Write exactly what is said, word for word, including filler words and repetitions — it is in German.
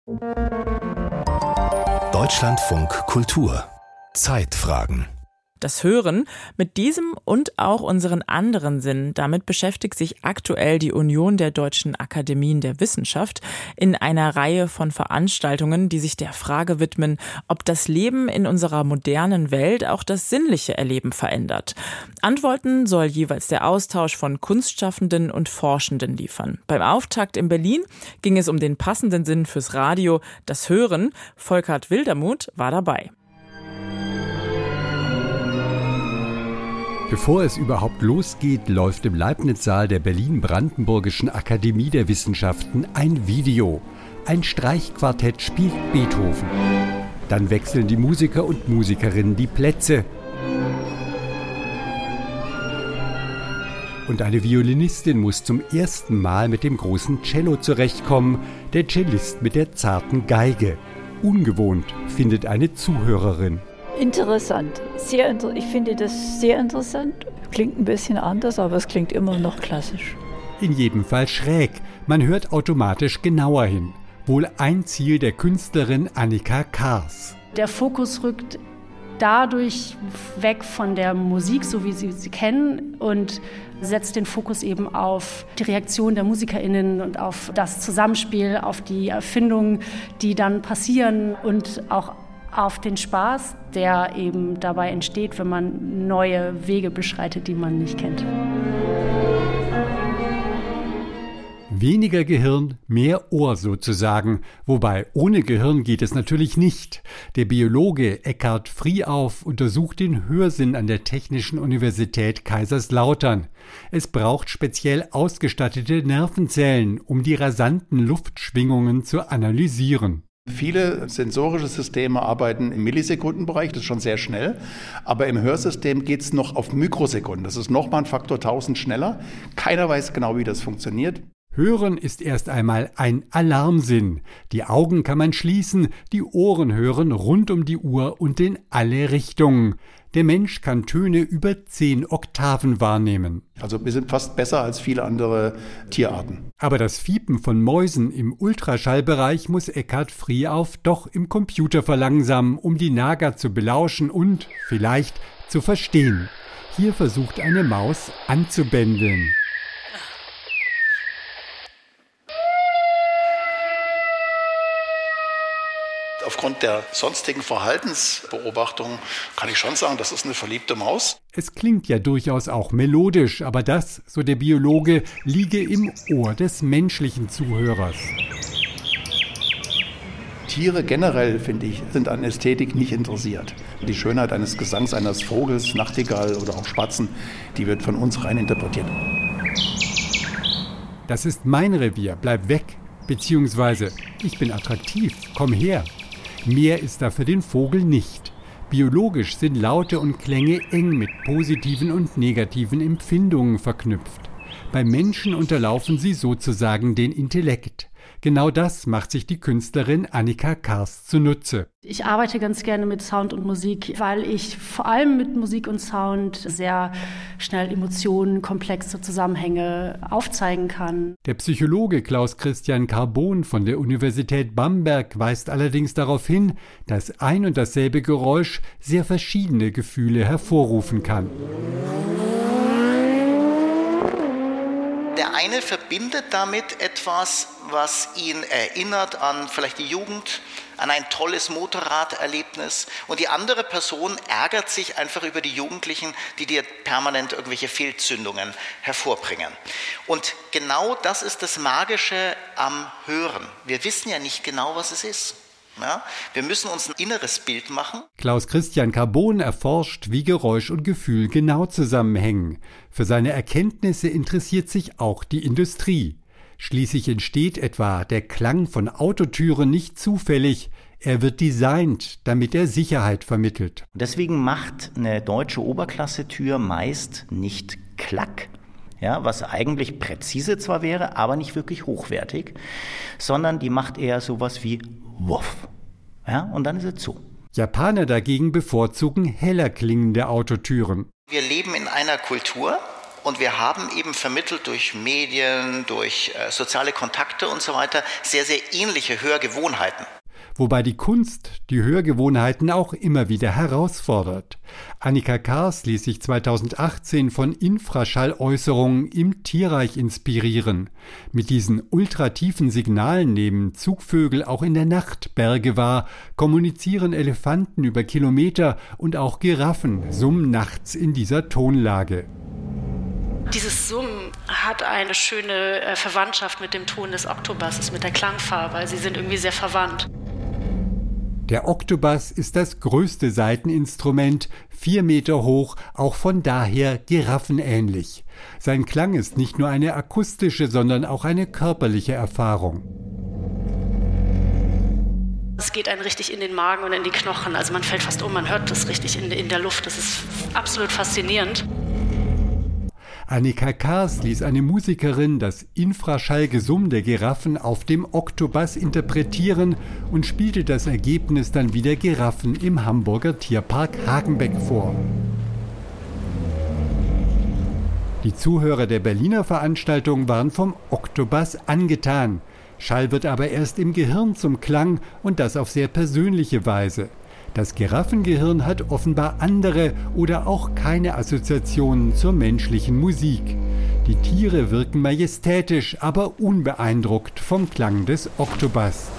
Deutschlandfunk Kultur. Zeitfragen. Das Hören, mit diesem und auch unseren anderen Sinnen, damit beschäftigt sich aktuell die Union der Deutschen Akademien der Wissenschaft in einer Reihe von Veranstaltungen, die sich der Frage widmen, ob das Leben in unserer modernen Welt auch das sinnliche Erleben verändert. Antworten soll jeweils der Austausch von Kunstschaffenden und Forschenden liefern. Beim Auftakt in Berlin ging es um den passenden Sinn fürs Radio, das Hören. Volkert Wildermuth war dabei. Bevor es überhaupt losgeht, läuft im Leibniz-Saal der Berlin-Brandenburgischen Akademie der Wissenschaften ein Video. Ein Streichquartett spielt Beethoven. Dann wechseln die Musiker und Musikerinnen die Plätze. Und eine Violinistin muss zum ersten Mal mit dem großen Cello zurechtkommen, der Cellist mit der zarten Geige. Ungewohnt, findet eine Zuhörerin. Interessant. Sehr inter- ich finde das sehr interessant. Klingt ein bisschen anders, aber es klingt immer noch klassisch. In jedem Fall schräg. Man hört automatisch genauer hin. Wohl ein Ziel der Künstlerin Annika Kars. Der Fokus rückt dadurch weg von der Musik, so wie Sie sie kennen, und setzt den Fokus eben auf die Reaktion der MusikerInnen und auf das Zusammenspiel, auf die Erfindungen, die dann passieren und auch auf den Spaß, der eben dabei entsteht, wenn man neue Wege beschreitet, die man nicht kennt. Weniger Gehirn, mehr Ohr sozusagen. Wobei, ohne Gehirn geht es natürlich nicht. Der Biologe Eckhard Friehauf untersucht den Hörsinn an der Technischen Universität Kaiserslautern. Es braucht speziell ausgestattete Nervenzellen, um die rasanten Luftschwingungen zu analysieren. Viele sensorische Systeme arbeiten im Millisekundenbereich, das ist schon sehr schnell, aber im Hörsystem geht es noch auf Mikrosekunden. Das ist nochmal ein Faktor tausend schneller. Keiner weiß genau, wie das funktioniert. Hören ist erst einmal ein Alarmsinn. Die Augen kann man schließen, die Ohren hören rund um die Uhr und in alle Richtungen. Der Mensch kann Töne über zehn Oktaven wahrnehmen. Also wir sind fast besser als viele andere Tierarten. Aber das Fiepen von Mäusen im Ultraschallbereich muss Eckhard Friehauf doch im Computer verlangsamen, um die Nager zu belauschen und vielleicht zu verstehen. Hier versucht eine Maus anzubändeln. Aufgrund der sonstigen Verhaltensbeobachtung kann ich schon sagen, das ist eine verliebte Maus. Es klingt ja durchaus auch melodisch, aber das, so der Biologe, liege im Ohr des menschlichen Zuhörers. Tiere generell, finde ich, sind an Ästhetik nicht interessiert. Die Schönheit eines Gesangs eines Vogels, Nachtigall oder auch Spatzen, die wird von uns rein interpretiert. Das ist mein Revier, bleib weg. Beziehungsweise, ich bin attraktiv, komm her. Mehr ist da für den Vogel nicht. Biologisch sind Laute und Klänge eng mit positiven und negativen Empfindungen verknüpft. Beim Menschen unterlaufen sie sozusagen den Intellekt. Genau das macht sich die Künstlerin Annika Kars zunutze. Ich arbeite ganz gerne mit Sound und Musik, weil ich vor allem mit Musik und Sound sehr schnell Emotionen, komplexe Zusammenhänge aufzeigen kann. Der Psychologe Klaus-Christian Carbon von der Universität Bamberg weist allerdings darauf hin, dass ein und dasselbe Geräusch sehr verschiedene Gefühle hervorrufen kann. Der eine verbindet damit etwas, was ihn erinnert an vielleicht die Jugend, an ein tolles Motorraderlebnis. Und die andere Person ärgert sich einfach über die Jugendlichen, die dir permanent irgendwelche Fehlzündungen hervorbringen. Und genau das ist das Magische am Hören. Wir wissen ja nicht genau, was es ist. Ja, wir müssen uns ein inneres Bild machen. Klaus-Christian Carbon erforscht, wie Geräusch und Gefühl genau zusammenhängen. Für seine Erkenntnisse interessiert sich auch die Industrie. Schließlich entsteht etwa der Klang von Autotüren nicht zufällig. Er wird designt, damit er Sicherheit vermittelt. Deswegen macht eine deutsche Oberklasse-Tür meist nicht Klack. Ja, was eigentlich präzise zwar wäre, aber nicht wirklich hochwertig, sondern die macht eher sowas wie Wuff. Ja, und dann ist es zu. Japaner dagegen bevorzugen heller klingende Autotüren. Wir leben in einer Kultur, Und wir haben eben vermittelt durch Medien, durch äh, soziale Kontakte und so weiter sehr, sehr ähnliche Hörgewohnheiten. Wobei die Kunst die Hörgewohnheiten auch immer wieder herausfordert. Annika Kars ließ sich zweitausendachtzehn von Infraschalläußerungen im Tierreich inspirieren. Mit diesen ultratiefen Signalen nehmen Zugvögel auch in der Nacht Berge wahr, kommunizieren Elefanten über Kilometer und auch Giraffen summen nachts in dieser Tonlage. Dieses Summen hat eine schöne äh, Verwandtschaft mit dem Ton des Oktobasses, mit der Klangfarbe, weil sie sind irgendwie sehr verwandt. Der Oktobass ist das größte Saiteninstrument, vier Meter hoch, auch von daher giraffenähnlich. Sein Klang ist nicht nur eine akustische, sondern auch eine körperliche Erfahrung. Es geht einen richtig in den Magen und in die Knochen, also man fällt fast um, man hört das richtig in, in der Luft, das ist absolut faszinierend. Annika Kars ließ eine Musikerin das Infraschallgesumm der Giraffen auf dem Oktobass interpretieren und spielte das Ergebnis dann wieder Giraffen im Hamburger Tierpark Hagenbeck vor. Die Zuhörer der Berliner Veranstaltung waren vom Oktobass angetan. Schall wird aber erst im Gehirn zum Klang und das auf sehr persönliche Weise. Das Giraffengehirn hat offenbar andere oder auch keine Assoziationen zur menschlichen Musik. Die Tiere wirken majestätisch, aber unbeeindruckt vom Klang des Oktobass.